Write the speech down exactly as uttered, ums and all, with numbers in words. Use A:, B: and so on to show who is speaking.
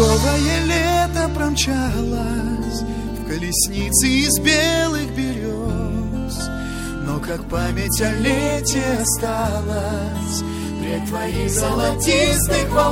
A: Медовое лето промчалось в колеснице из белых берез, но как память о лете осталась прядь твоих золотистых волос.